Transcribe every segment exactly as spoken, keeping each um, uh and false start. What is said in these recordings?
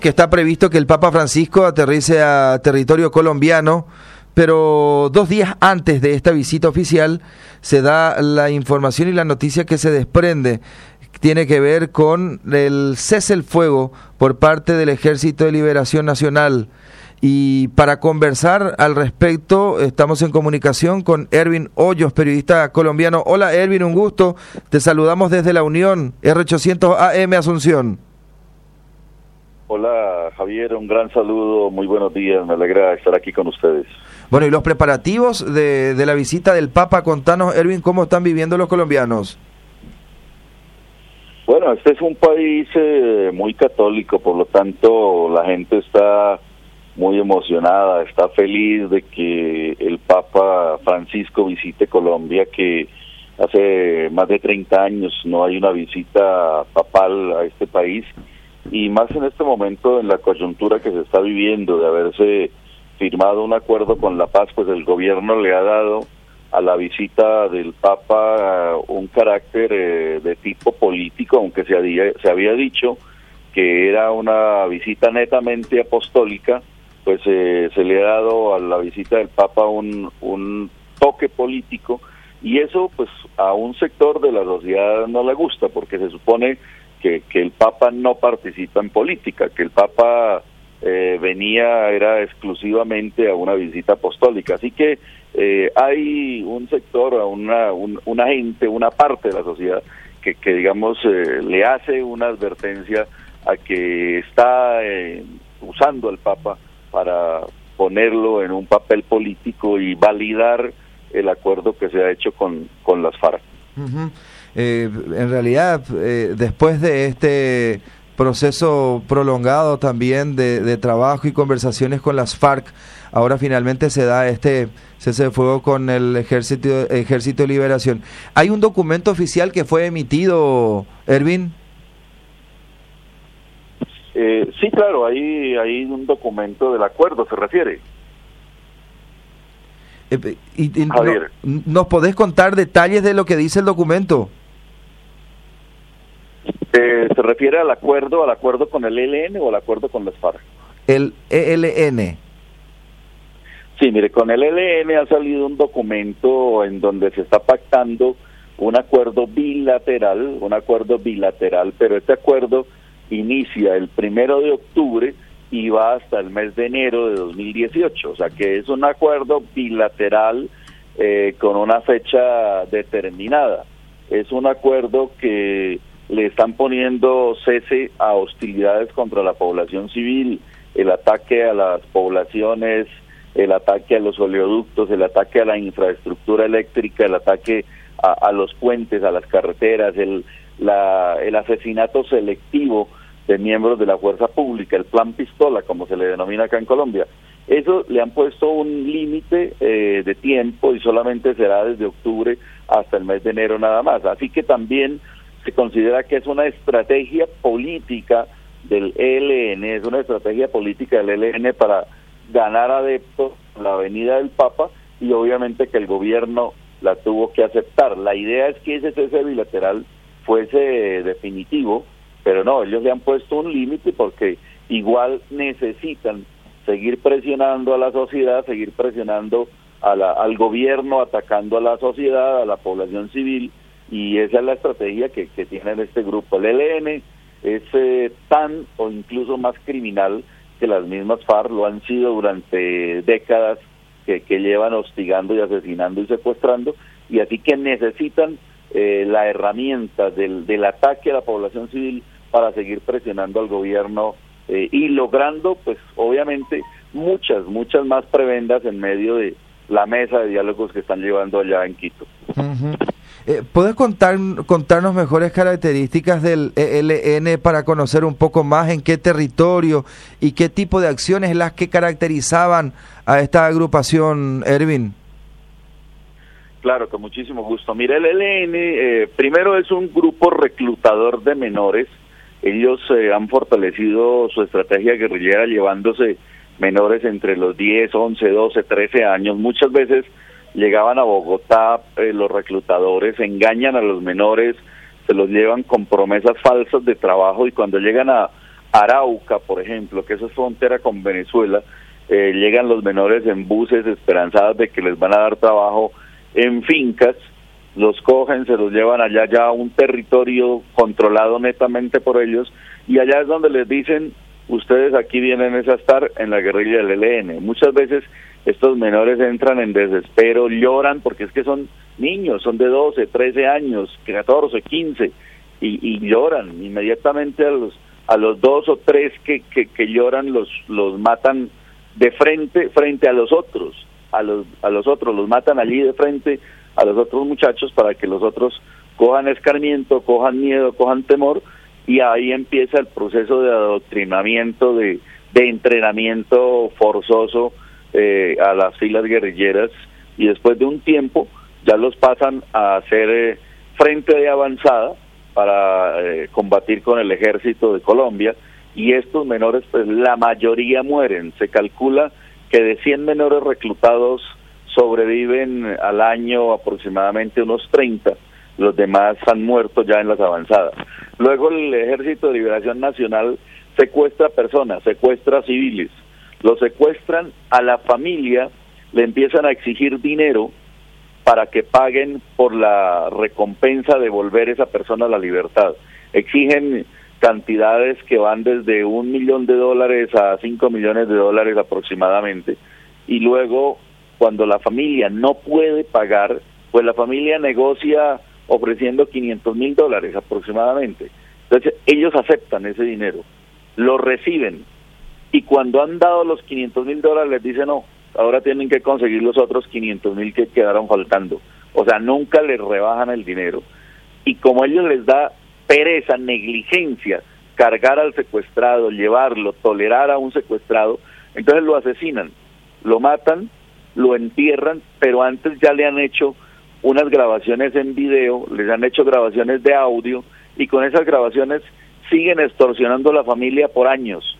que está previsto que el Papa Francisco aterrice a territorio colombiano, pero dos días antes de esta visita oficial se da la información y la noticia que se desprende. Tiene que ver con el cese el fuego por parte del Ejército de Liberación Nacional. Y para conversar al respecto, estamos en comunicación con Erwin Hoyos, periodista colombiano. Hola Erwin, un gusto. Te saludamos desde la Unión, R ochocientos A M Asunción. Hola Javier, un gran saludo, muy buenos días, me alegra estar aquí con ustedes. Bueno, y los preparativos de, de la visita del Papa, contanos Erwin, ¿cómo están viviendo los colombianos? Bueno, este es un país eh, muy católico, por lo tanto la gente está muy emocionada, está feliz de que el Papa Francisco visite Colombia, que hace más de treinta años no hay una visita papal a este país, y más en este momento, en la coyuntura que se está viviendo de haberse firmado un acuerdo con la paz, pues el gobierno le ha dado a la visita del Papa uh, un carácter eh, de tipo político, aunque se había, se había dicho que era una visita netamente apostólica, pues eh, se le ha dado a la visita del Papa un, un toque político, y eso pues a un sector de la sociedad no le gusta, porque se supone que, que el Papa no participa en política, que el Papa eh, venía, era exclusivamente a una visita apostólica. Así que eh, hay un sector, una, un, una gente, una parte de la sociedad que, que digamos, eh, le hace una advertencia a que está eh, usando al Papa para ponerlo en un papel político y validar el acuerdo que se ha hecho con, con las FARC. Uh-huh. Eh, en realidad, eh, después de este proceso prolongado también de, de trabajo y conversaciones con las FARC, ahora finalmente se da este cese de fuego con el Ejército, Ejército de Liberación. ¿Hay un documento oficial que fue emitido, Erwin? Eh, sí, claro, hay, hay un documento del acuerdo, ¿se refiere? Eh, y, y, Javier. No, ¿Nos podés contar detalles de lo que dice el documento? Eh, ¿Se refiere al acuerdo, al acuerdo con el E L N o al acuerdo con las FARC? El E L N. Sí, mire, con el E L N ha salido un documento en donde se está pactando un acuerdo bilateral, un acuerdo bilateral, pero este acuerdo inicia el primero de octubre y va hasta el mes de enero de dos mil dieciocho, o sea que es un acuerdo bilateral eh, con una fecha determinada. Es un acuerdo que le están poniendo cese a hostilidades contra la población civil, el ataque a las poblaciones, el ataque a los oleoductos, el ataque a la infraestructura eléctrica, el ataque a, a los puentes, a las carreteras, el La, el asesinato selectivo de miembros de la fuerza pública, el plan pistola, como se le denomina acá en Colombia. Eso le han puesto un límite eh, de tiempo y solamente será desde octubre hasta el mes de enero nada más. Así que también se considera que es una estrategia política del E L N, es una estrategia política del E L N para ganar adeptos en la venida del Papa, y obviamente que el gobierno la tuvo que aceptar. La idea es que ese cese bilateral fuese definitivo, pero no, ellos le han puesto un límite porque igual necesitan seguir presionando a la sociedad, seguir presionando a la, al gobierno, atacando a la sociedad, a la población civil, y esa es la estrategia que, que tiene este grupo. El E L N es eh, tan o incluso más criminal que las mismas FARC, lo han sido durante décadas, que, que llevan hostigando y asesinando y secuestrando, y así que necesitan Eh, la herramienta del, del ataque a la población civil para seguir presionando al gobierno eh, y logrando, pues obviamente, muchas, muchas más prebendas en medio de la mesa de diálogos que están llevando allá en Quito. Uh-huh. eh, ¿Puedes contar, contarnos mejores características del E L N para conocer un poco más en qué territorio y qué tipo de acciones las que caracterizaban a esta agrupación, Erwin? Claro, con muchísimo gusto. Mira, el E L N eh, primero es un grupo reclutador de menores. Ellos eh, han fortalecido su estrategia guerrillera llevándose menores entre los diez, once, doce, trece años. Muchas veces llegaban a Bogotá eh, los reclutadores, engañan a los menores, se los llevan con promesas falsas de trabajo, y cuando llegan a, Arauca, por ejemplo, que eso es frontera con Venezuela, eh, llegan los menores en buses esperanzados de que les van a dar trabajo en fincas, los cogen, se los llevan allá ya a un territorio controlado netamente por ellos, y allá es donde les dicen, ustedes aquí vienen a estar en la guerrilla del E L N. Muchas veces estos menores entran en desespero, lloran, porque es que son niños, son de doce, trece años, catorce, quince, y, y lloran. Inmediatamente a los a los dos o tres que, que, que lloran los los matan de frente, frente a los otros, a los a los otros, los matan allí de frente a los otros muchachos para que los otros cojan escarmiento, cojan miedo, cojan temor, y ahí empieza el proceso de adoctrinamiento, de, de entrenamiento forzoso eh, a las filas guerrilleras, y después de un tiempo ya los pasan a hacer eh, frente de avanzada para eh, combatir con el ejército de Colombia, y estos menores, pues la mayoría mueren. Se calcula que de cien menores reclutados sobreviven al año aproximadamente unos treinta, los demás han muerto ya en las avanzadas. Luego el Ejército de Liberación Nacional secuestra personas, secuestra civiles, los secuestran, a la familia le empiezan a exigir dinero para que paguen por la recompensa de volver esa persona a la libertad. Exigen cantidades que van desde un millón de dólares a cinco millones de dólares aproximadamente, y luego cuando la familia no puede pagar, pues la familia negocia ofreciendo quinientos mil dólares aproximadamente. Entonces ellos aceptan ese dinero, lo reciben, y cuando han dado los quinientos mil dólares les dicen no, ahora tienen que conseguir los otros quinientos mil que quedaron faltando. O sea, nunca les rebajan el dinero, y como a ellos les da pereza, negligencia, cargar al secuestrado, llevarlo, tolerar a un secuestrado, entonces lo asesinan, lo matan, lo entierran, pero antes ya le han hecho unas grabaciones en video, les han hecho grabaciones de audio, y con esas grabaciones siguen extorsionando a la familia por años.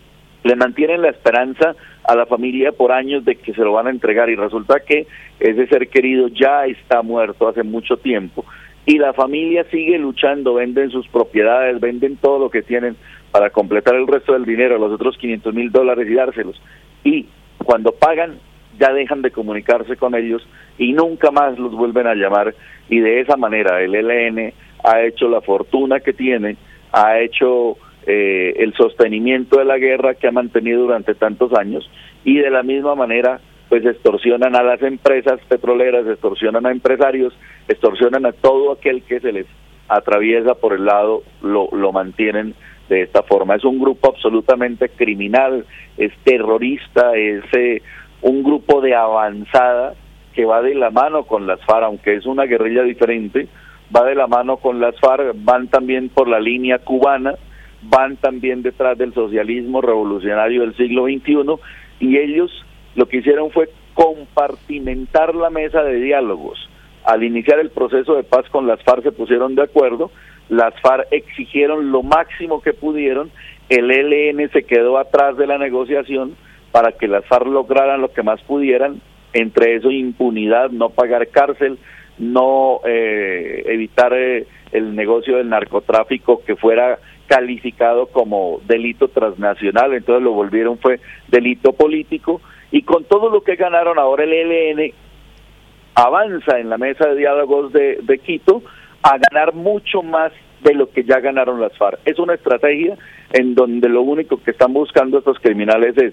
Le mantienen la esperanza a la familia por años de que se lo van a entregar, y resulta que ese ser querido ya está muerto hace mucho tiempo, y la familia sigue luchando, venden sus propiedades, venden todo lo que tienen para completar el resto del dinero, los otros quinientos mil dólares, y dárselos. Y cuando pagan, ya dejan de comunicarse con ellos y nunca más los vuelven a llamar, y de esa manera el E L N ha hecho la fortuna que tiene, ha hecho eh, el sostenimiento de la guerra que ha mantenido durante tantos años, y de la misma manera pues extorsionan a las empresas petroleras, extorsionan a empresarios, extorsionan a todo aquel que se les atraviesa por el lado, lo, lo mantienen de esta forma. Es un grupo absolutamente criminal, es terrorista, es eh, un grupo de avanzada que va de la mano con las FARC, aunque es una guerrilla diferente, va de la mano con las FARC, van también por la línea cubana, van también detrás del socialismo revolucionario del siglo veintiuno, y ellos lo que hicieron fue compartimentar la mesa de diálogos. Al iniciar el proceso de paz con las FARC se pusieron de acuerdo, las FARC exigieron lo máximo que pudieron, el E L N se quedó atrás de la negociación para que las FARC lograran lo que más pudieran, entre eso impunidad, no pagar cárcel, no eh, evitar eh, el negocio del narcotráfico que fuera calificado como delito transnacional, entonces lo volvieron fue delito político, y con todo lo que ganaron ahora el E L N avanza en la mesa de diálogos de, de Quito a ganar mucho más de lo que ya ganaron las FARC. Es una estrategia en donde lo único que están buscando estos criminales es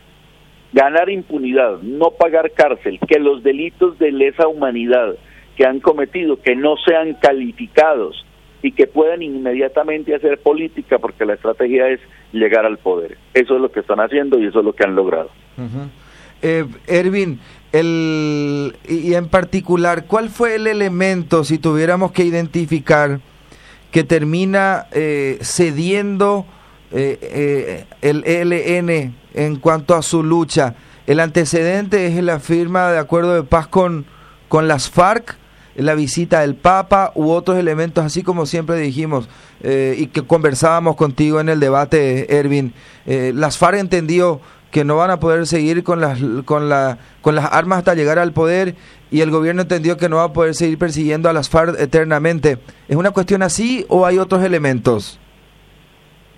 ganar impunidad, no pagar cárcel, que los delitos de lesa humanidad que han cometido, que no sean calificados y que puedan inmediatamente hacer política, porque la estrategia es llegar al poder. Eso es lo que están haciendo y eso es lo que han logrado. Uh-huh. eh, Ervin, el, y en particular, ¿cuál fue el elemento, si tuviéramos que identificar, que termina eh, cediendo eh, eh, el E L N en cuanto a su lucha? El antecedente es la firma de acuerdo de paz con, con las FARC, la visita del Papa u otros elementos, así como siempre dijimos eh, y que conversábamos contigo en el debate, Ervin. Eh, las FARC entendió que no van a poder seguir con las con la con las armas hasta llegar al poder, y el gobierno entendió que no va a poder seguir persiguiendo a las FARC eternamente. ¿Es una cuestión así o hay otros elementos?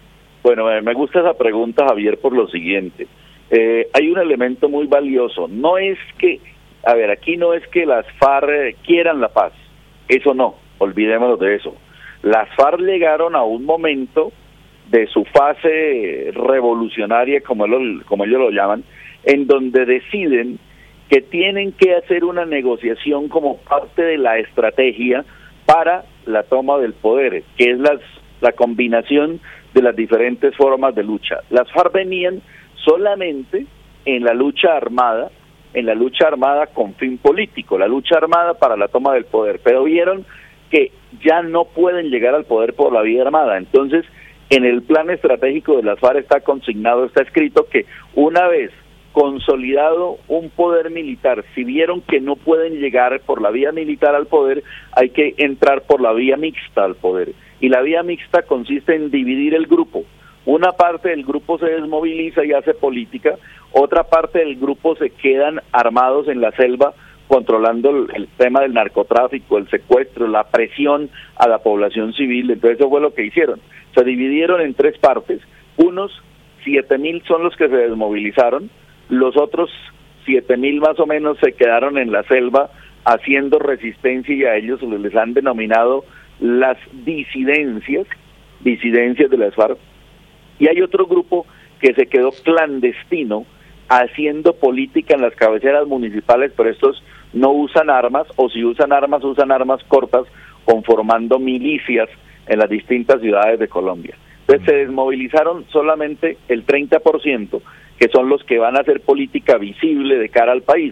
Bueno, me gusta esa pregunta, Javier, por lo siguiente. Eh, hay un elemento muy valioso. No es que, a ver, aquí no es que las FARC quieran la paz. Eso no, olvidémonos de eso. Las FARC llegaron a un momento de su fase revolucionaria, como, él, como ellos lo llaman, en donde deciden que tienen que hacer una negociación como parte de la estrategia para la toma del poder, que es las, la combinación de las diferentes formas de lucha. Las FARC venían solamente en la lucha armada, en la lucha armada con fin político, la lucha armada para la toma del poder, pero vieron que ya no pueden llegar al poder por la vía armada. Entonces, en el plan estratégico de las FARC está consignado, está escrito que una vez consolidado un poder militar, si vieron que no pueden llegar por la vía militar al poder, hay que entrar por la vía mixta al poder. Y la vía mixta consiste en dividir el grupo. Una parte del grupo se desmoviliza y hace política, otra parte del grupo se quedan armados en la selva controlando el, el tema del narcotráfico, el secuestro, la presión a la población civil. Entonces eso fue lo que hicieron. Se dividieron en tres partes. Unos siete mil son los que se desmovilizaron, los otros siete mil más o menos se quedaron en la selva haciendo resistencia, y a ellos les han denominado las disidencias, disidencias de las FARC. Y hay otro grupo que se quedó clandestino haciendo política en las cabeceras municipales, pero estos no usan armas, o si usan armas, usan armas cortas, conformando milicias en las distintas ciudades de Colombia. Entonces se desmovilizaron solamente el treinta por ciento, que son los que van a hacer política visible de cara al país.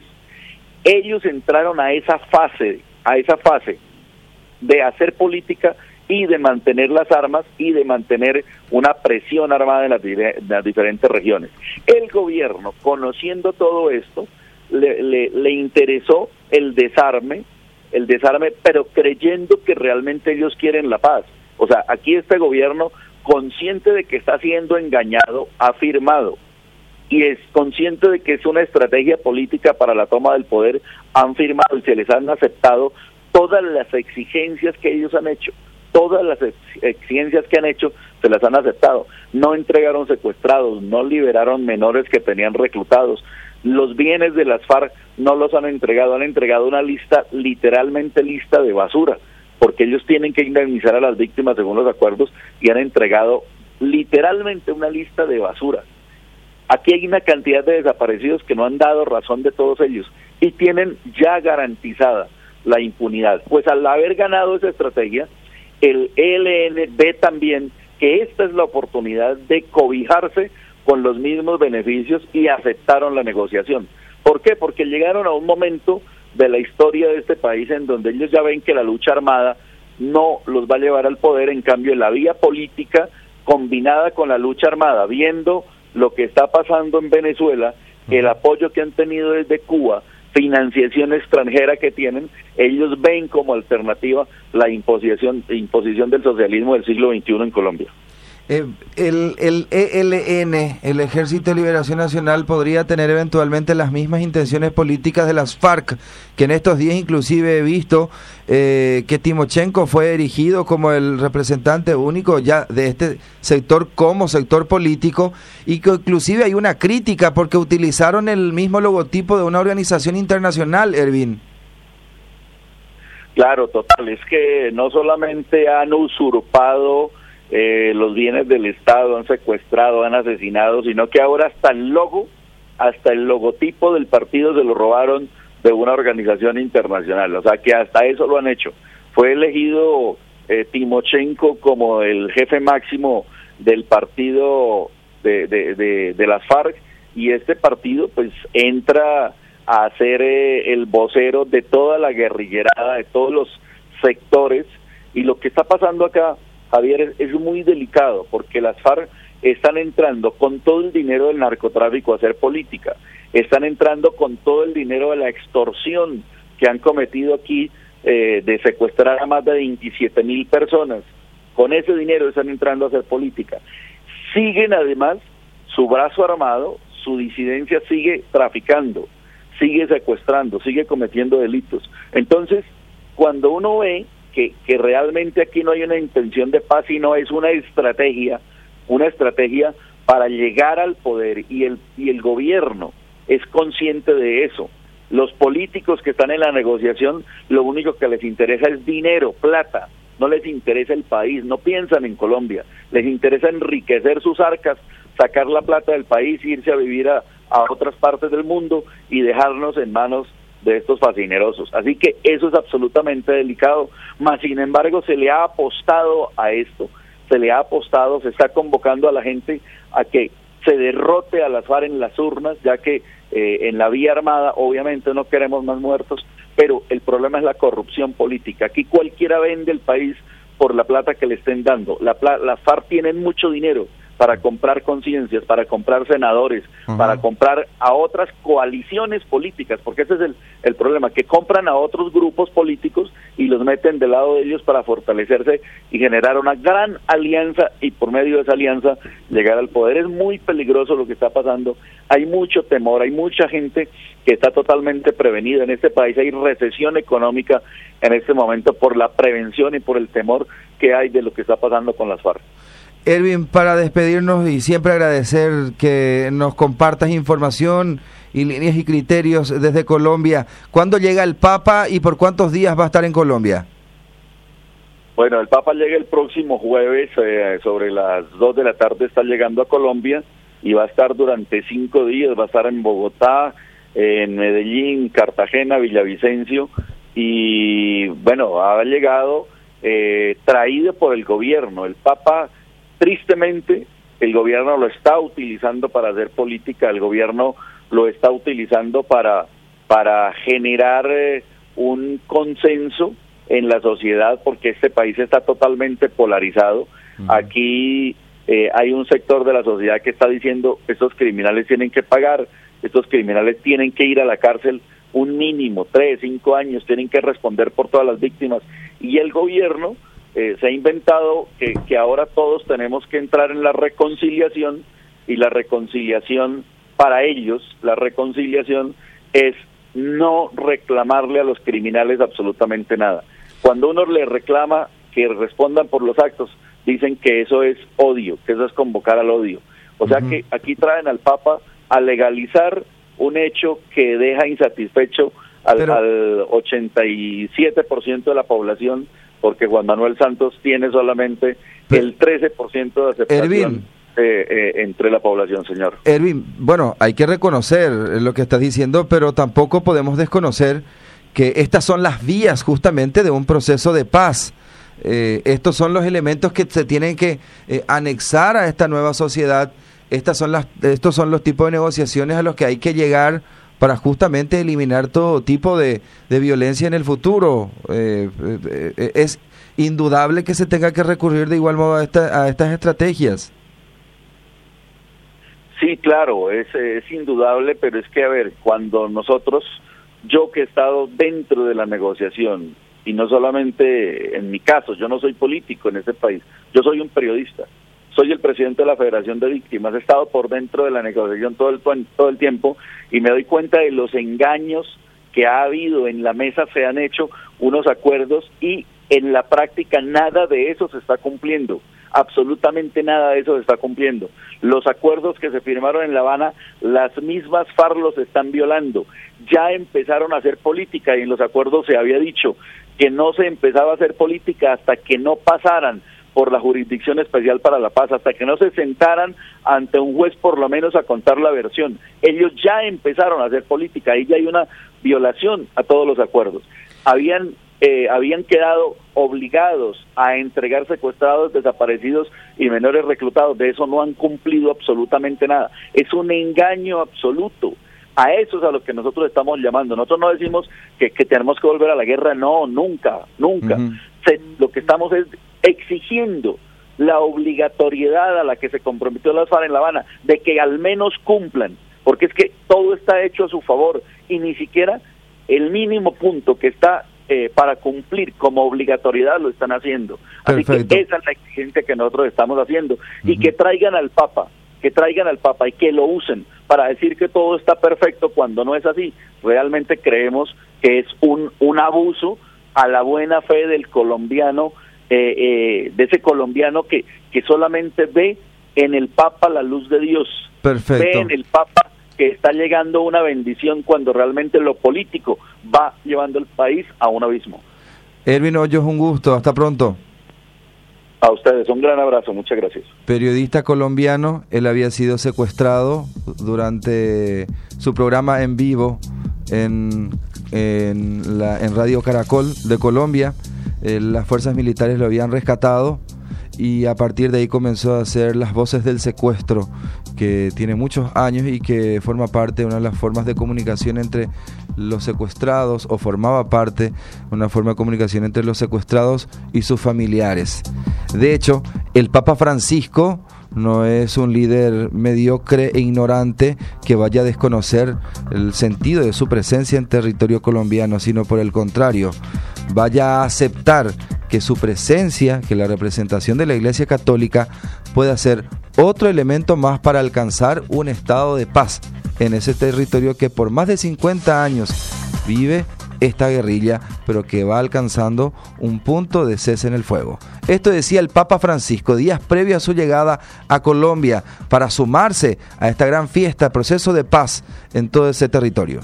Ellos entraron a esa fase, a esa fase de hacer política y de mantener las armas y de mantener una presión armada en las, en las diferentes regiones. El gobierno, conociendo todo esto, le, le, le interesó el desarme, el desarme, pero creyendo que realmente ellos quieren la paz. O sea, aquí este gobierno, consciente de que está siendo engañado, ha firmado, y es consciente de que es una estrategia política para la toma del poder, han firmado y se les han aceptado todas las exigencias que ellos han hecho. Todas las exigencias que han hecho se las han aceptado. No entregaron secuestrados, no liberaron menores que tenían reclutados. Los bienes de las FARC no los han entregado, han entregado una lista, literalmente lista de basura, porque ellos tienen que indemnizar a las víctimas según los acuerdos, y han entregado literalmente una lista de basura. Aquí hay una cantidad de desaparecidos que no han dado razón de todos ellos y tienen ya garantizada la impunidad. Pues al haber ganado esa estrategia, el E L N ve también que esta es la oportunidad de cobijarse con los mismos beneficios y aceptaron la negociación. ¿Por qué? Porque llegaron a un momento de la historia de este país en donde ellos ya ven que la lucha armada no los va a llevar al poder, en cambio la vía política combinada con la lucha armada, viendo lo que está pasando en Venezuela, el apoyo que han tenido desde Cuba, financiación extranjera que tienen, ellos ven como alternativa la imposición, imposición del socialismo del siglo veintiuno en Colombia. Eh, el, el E L N, el Ejército de Liberación Nacional, podría tener eventualmente las mismas intenciones políticas de las FARC, que en estos días inclusive he visto eh, que Timochenko fue erigido como el representante único ya de este sector como sector político, y que inclusive hay una crítica porque utilizaron el mismo logotipo de una organización internacional, Ervin. Claro, total, es que no solamente han usurpado Eh, los bienes del Estado, han secuestrado, han asesinado, sino que ahora hasta el logo, hasta el logotipo del partido se lo robaron de una organización internacional, o sea que hasta eso lo han hecho. Fue elegido eh, Timochenko como el jefe máximo del partido de, de, de, de las FARC, y este partido pues entra a ser eh, el vocero de toda la guerrillerada, de todos los sectores, y lo que está pasando acá, Javier, es, es muy delicado, porque las FARC están entrando con todo el dinero del narcotráfico a hacer política, están entrando con todo el dinero de la extorsión que han cometido aquí, eh, de secuestrar a más de veintisiete mil personas. Con ese dinero están entrando a hacer política. Siguen además su brazo armado, su disidencia sigue traficando, sigue secuestrando, sigue cometiendo delitos. Entonces, cuando uno ve que, que realmente aquí no hay una intención de paz, sino es una estrategia una estrategia para llegar al poder, y el, y el gobierno es consciente de eso. Los políticos que están en la negociación, lo único que les interesa es dinero, plata, no les interesa el país, no piensan en Colombia, les interesa enriquecer sus arcas, sacar la plata del país, irse a vivir a, a otras partes del mundo y dejarnos en manos de estos fascinerosos. Así que eso es absolutamente delicado, mas sin embargo se le ha apostado a esto, se le ha apostado, se está convocando a la gente a que se derrote a las FARC en las urnas, ya que eh, en la vía armada obviamente no queremos más muertos, pero el problema es la corrupción política. Aquí cualquiera vende el país por la plata que le estén dando. La pla- las FARC tienen mucho dinero para comprar conciencias, para comprar senadores, uh-huh. para comprar a otras coaliciones políticas, porque ese es el, el problema, que compran a otros grupos políticos y los meten del lado de ellos para fortalecerse y generar una gran alianza, y por medio de esa alianza llegar al poder. Es muy peligroso lo que está pasando, hay mucho temor, hay mucha gente que está totalmente prevenida en este país, hay recesión económica en este momento por la prevención y por el temor que hay de lo que está pasando con las FARC. Erwin, para despedirnos y siempre agradecer que nos compartas información y líneas y criterios desde Colombia, ¿cuándo llega el Papa y por cuántos días va a estar en Colombia? Bueno, el Papa llega el próximo jueves, eh, sobre las dos de la tarde está llegando a Colombia y va a estar durante cinco días, va a estar en Bogotá, en Medellín, Cartagena, Villavicencio, y bueno, ha llegado eh, traído por el gobierno. El Papa, tristemente, el gobierno lo está utilizando para hacer política, el gobierno lo está utilizando para, para generar eh, un consenso en la sociedad, porque este país está totalmente polarizado. Uh-huh. Aquí eh, hay un sector de la sociedad que está diciendo estos criminales tienen que pagar, estos criminales tienen que ir a la cárcel un mínimo, tres, cinco años, tienen que responder por todas las víctimas, y el gobierno Eh, se ha inventado que, que ahora todos tenemos que entrar en la reconciliación, y la reconciliación para ellos, la reconciliación es no reclamarle a los criminales absolutamente nada. Cuando uno le reclama que respondan por los actos, dicen que eso es odio, que eso es convocar al odio. O sea uh-huh. que aquí traen al Papa a legalizar un hecho que deja insatisfecho al, Pero... al ochenta y siete por ciento de la población, porque Juan Manuel Santos tiene solamente el trece por ciento de aceptación Erwin, eh, eh, entre la población, señor. Erwin, bueno, hay que reconocer lo que estás diciendo, pero tampoco podemos desconocer que estas son las vías justamente de un proceso de paz. Eh, estos son los elementos que se tienen que eh, anexar a esta nueva sociedad. Estas son las, estos son los tipos de negociaciones a los que hay que llegar para justamente eliminar todo tipo de, de violencia en el futuro. Eh, eh, es indudable que se tenga que recurrir de igual modo a, esta, a estas estrategias. Sí, claro, es, es indudable, pero es que, a ver, cuando nosotros, yo que he estado dentro de la negociación, y no solamente en mi caso, yo no soy político en este país, yo soy un periodista, soy el presidente de la Federación de Víctimas, he estado por dentro de la negociación todo el, todo el tiempo, y me doy cuenta de los engaños que ha habido en la mesa. Se han hecho unos acuerdos y en la práctica nada de eso se está cumpliendo, absolutamente nada de eso se está cumpliendo. Los acuerdos que se firmaron en La Habana, las mismas FARC los están violando. Ya empezaron a hacer política, y en los acuerdos se había dicho que no se empezaba a hacer política hasta que no pasaran por la Jurisdicción Especial para la Paz, hasta que no se sentaran ante un juez por lo menos a contar la versión. Ellos ya empezaron a hacer política, ahí ya hay una violación a todos los acuerdos. Habían eh, habían quedado obligados a entregar secuestrados, desaparecidos y menores reclutados, de eso no han cumplido absolutamente nada. Es un engaño absoluto. A eso es a lo que nosotros estamos llamando. Nosotros no decimos que, que tenemos que volver a la guerra, no, nunca, nunca. Uh-huh. Se, lo que estamos es exigiendo la obligatoriedad a la que se comprometió las FARC en La Habana, de que al menos cumplan, porque es que todo está hecho a su favor, y ni siquiera el mínimo punto que está eh, para cumplir como obligatoriedad lo están haciendo. Perfecto. Así que esa es la exigencia que nosotros estamos haciendo, uh-huh. y que traigan al Papa, que traigan al Papa y que lo usen para decir que todo está perfecto cuando no es así. Realmente creemos que es un, un abuso a la buena fe del colombiano, eh, eh, de ese colombiano que, que solamente ve en el Papa la luz de Dios. Perfecto. Ve en el Papa que está llegando una bendición cuando realmente lo político va llevando el país a un abismo. Erwin Hoyos, un gusto, hasta pronto. A ustedes, un gran abrazo, muchas gracias. Periodista colombiano, él había sido secuestrado durante su programa en vivo en, en, la, en Radio Caracol de Colombia. Eh, las fuerzas militares lo habían rescatado y a partir de ahí comenzó a hacer Las Voces del Secuestro, que tiene muchos años y que forma parte de una de las formas de comunicación entre los secuestrados, o formaba parte de una forma de comunicación entre los secuestrados y sus familiares. De hecho, el Papa Francisco no es un líder mediocre e ignorante que vaya a desconocer el sentido de su presencia en territorio colombiano, sino por el contrario, vaya a aceptar que su presencia, que la representación de la Iglesia Católica pueda ser otro elemento más para alcanzar un estado de paz en ese territorio que por más de cincuenta años vive esta guerrilla, pero que va alcanzando un punto de cese en el fuego. Esto decía el Papa Francisco días previo a su llegada a Colombia para sumarse a esta gran fiesta, proceso de paz en todo ese territorio.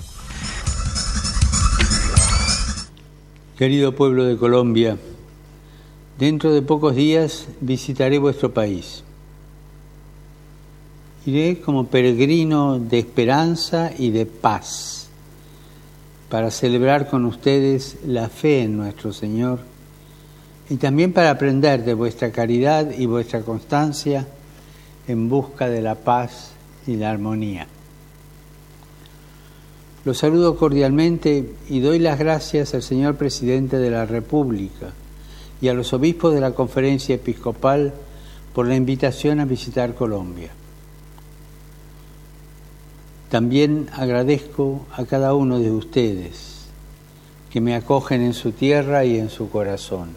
Querido pueblo de Colombia, dentro de pocos días visitaré vuestro país. Iré como peregrino de esperanza y de paz para celebrar con ustedes la fe en nuestro Señor y también para aprender de vuestra caridad y vuestra constancia en busca de la paz y la armonía. Los saludo cordialmente y doy las gracias al señor Presidente de la República y a los obispos de la Conferencia Episcopal por la invitación a visitar Colombia. También agradezco a cada uno de ustedes que me acogen en su tierra y en su corazón.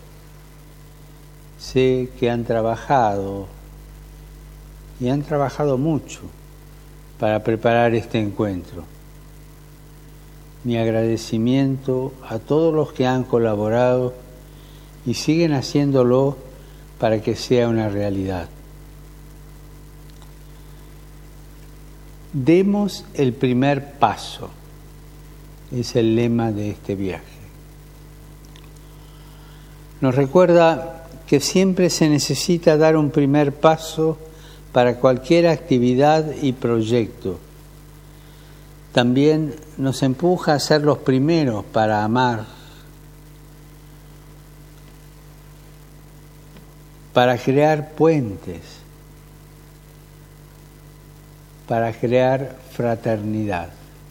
Sé que han trabajado y han trabajado mucho para preparar este encuentro. Mi agradecimiento a todos los que han colaborado y siguen haciéndolo para que sea una realidad. Demos el primer paso, es el lema de este viaje. Nos recuerda que siempre se necesita dar un primer paso para cualquier actividad y proyecto. También nos empuja a ser los primeros para amar, para crear puentes, para crear fraternidad.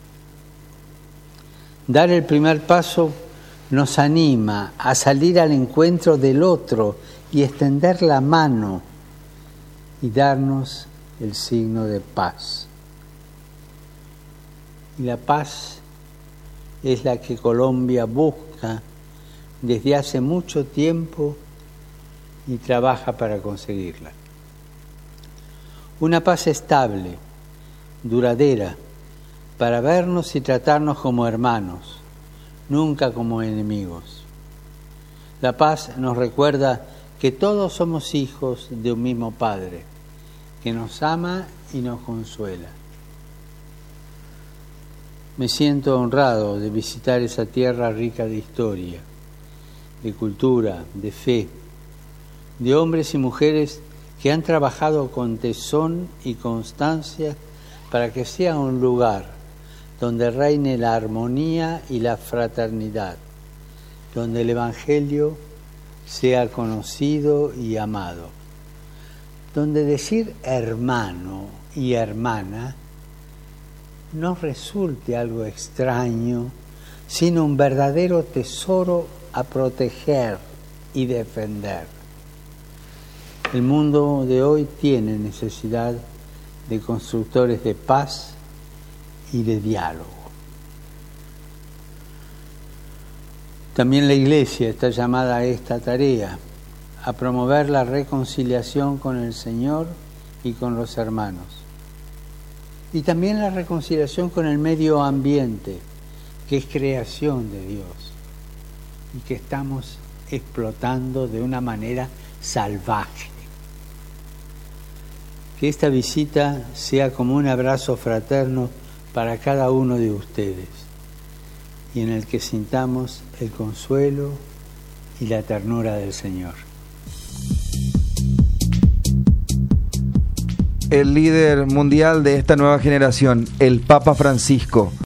Dar el primer paso nos anima a salir al encuentro del otro y extender la mano y darnos el signo de paz. Y la paz es la que Colombia busca desde hace mucho tiempo y trabaja para conseguirla. Una paz estable, duradera, para vernos y tratarnos como hermanos, nunca como enemigos. La paz nos recuerda que todos somos hijos de un mismo Padre, que nos ama y nos consuela. Me siento honrado de visitar esa tierra rica de historia, de cultura, de fe, de hombres y mujeres que han trabajado con tesón y constancia para que sea un lugar donde reine la armonía y la fraternidad, donde el Evangelio sea conocido y amado, donde decir hermano y hermana no resulte algo extraño, sino un verdadero tesoro a proteger y defender. El mundo de hoy tiene necesidad de constructores de paz y de diálogo. También la Iglesia está llamada a esta tarea, a promover la reconciliación con el Señor y con los hermanos. Y también la reconciliación con el medio ambiente, que es creación de Dios y que estamos explotando de una manera salvaje. Que esta visita sea como un abrazo fraterno para cada uno de ustedes y en el que sintamos el consuelo y la ternura del Señor. El líder mundial de esta nueva generación, el Papa Francisco.